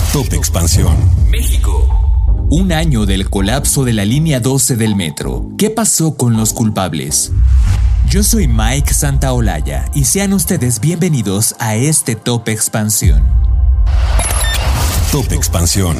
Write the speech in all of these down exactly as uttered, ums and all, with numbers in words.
Top Expansión. México. Un año del colapso de la línea doce del metro. ¿Qué pasó con los culpables? Yo soy Mike Santaolalla y sean ustedes bienvenidos a este Top Expansión. Top Expansión.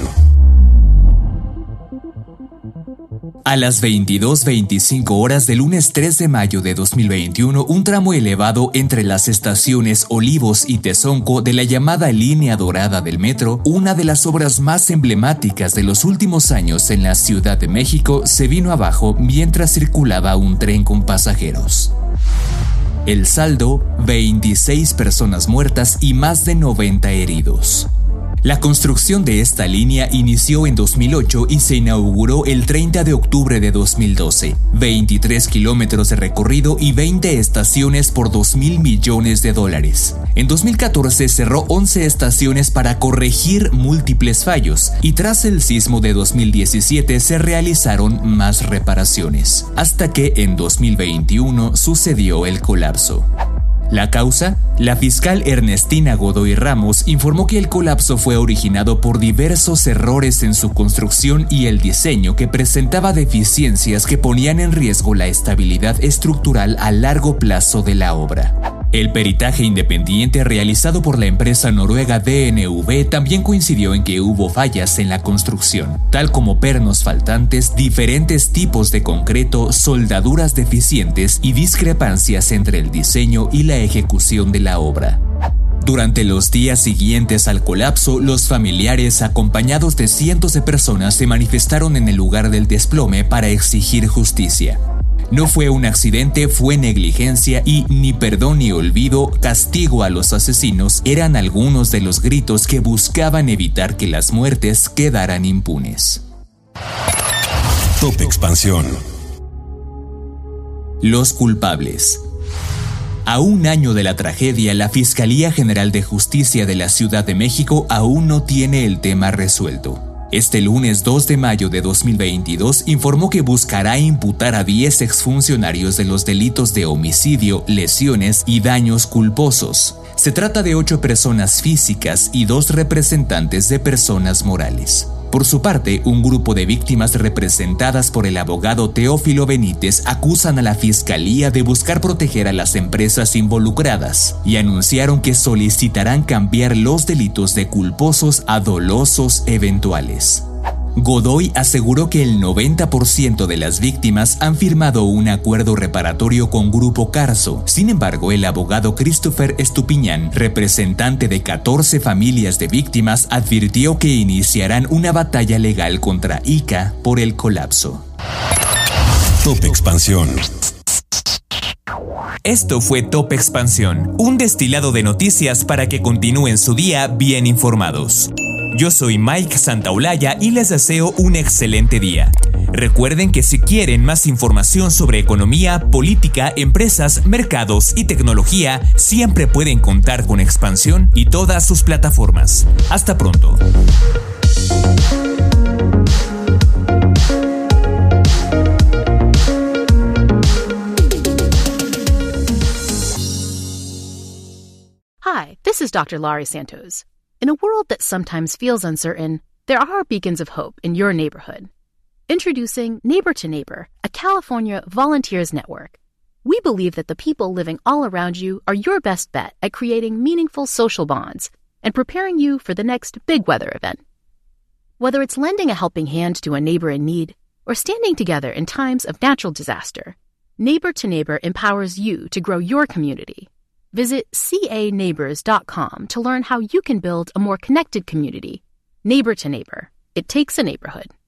A las veintidós veinticinco horas del lunes tres de mayo de dos mil veintiuno, un tramo elevado entre las estaciones Olivos y Tezonco de la llamada Línea Dorada del Metro, una de las obras más emblemáticas de los últimos años en la Ciudad de México, se vino abajo mientras circulaba un tren con pasajeros. El saldo, veintiséis personas muertas y más de noventa heridos. La construcción de esta línea inició en dos mil ocho y se inauguró el treinta de octubre de dos mil doce. veintitrés kilómetros de recorrido y veinte estaciones por dos mil millones de dólares. En dos mil catorce cerró once estaciones para corregir múltiples fallos y tras el sismo de dos mil diecisiete se realizaron más reparaciones, hasta que en dos mil veintiuno sucedió el colapso. ¿La causa? La fiscal Ernestina Godoy Ramos informó que el colapso fue originado por diversos errores en su construcción y el diseño que presentaba deficiencias que ponían en riesgo la estabilidad estructural a largo plazo de la obra. El peritaje independiente realizado por la empresa noruega D N V también coincidió en que hubo fallas en la construcción, tal como pernos faltantes, diferentes tipos de concreto, soldaduras deficientes y discrepancias entre el diseño y la ejecución de la obra. Durante los días siguientes al colapso, los familiares, acompañados de cientos de personas, se manifestaron en el lugar del desplome para exigir justicia. No fue un accidente, fue negligencia y ni perdón ni olvido, castigo a los asesinos eran algunos de los gritos que buscaban evitar que las muertes quedaran impunes. Top Expansión. Los culpables. A un año de la tragedia, la Fiscalía General de Justicia de la Ciudad de México aún no tiene el tema resuelto. Este lunes dos de mayo de dos mil veintidós informó que buscará imputar a diez exfuncionarios de los delitos de homicidio, lesiones y daños culposos. Se trata de ocho personas físicas y dos representantes de personas morales. Por su parte, un grupo de víctimas representadas por el abogado Teófilo Benítez acusan a la Fiscalía de buscar proteger a las empresas involucradas y anunciaron que solicitarán cambiar los delitos de culposos a dolosos eventuales. Godoy aseguró que el noventa por ciento de las víctimas han firmado un acuerdo reparatorio con Grupo Carso. Sin embargo, el abogado Christopher Estupiñán, representante de catorce familias de víctimas, advirtió que iniciarán una batalla legal contra I C A por el colapso. Top Expansión. Esto fue Top Expansión, un destilado de noticias para que continúen su día bien informados. Yo soy Mike Santaolalla y les deseo un excelente día. Recuerden que si quieren más información sobre economía, política, empresas, mercados y tecnología, siempre pueden contar con Expansión y todas sus plataformas. Hasta pronto. Hi, this is Doctor Laurie Santos. In a world that sometimes feels uncertain, there are beacons of hope in your neighborhood. Introducing Neighbor to Neighbor, a California volunteers network. We believe that the people living all around you are your best bet at creating meaningful social bonds and preparing you for the next big weather event. Whether it's lending a helping hand to a neighbor in need or standing together in times of natural disaster, Neighbor to Neighbor empowers you to grow your community. Visit C A neighbors dot com to learn how you can build a more connected community. Neighbor to Neighbor. It takes a neighborhood.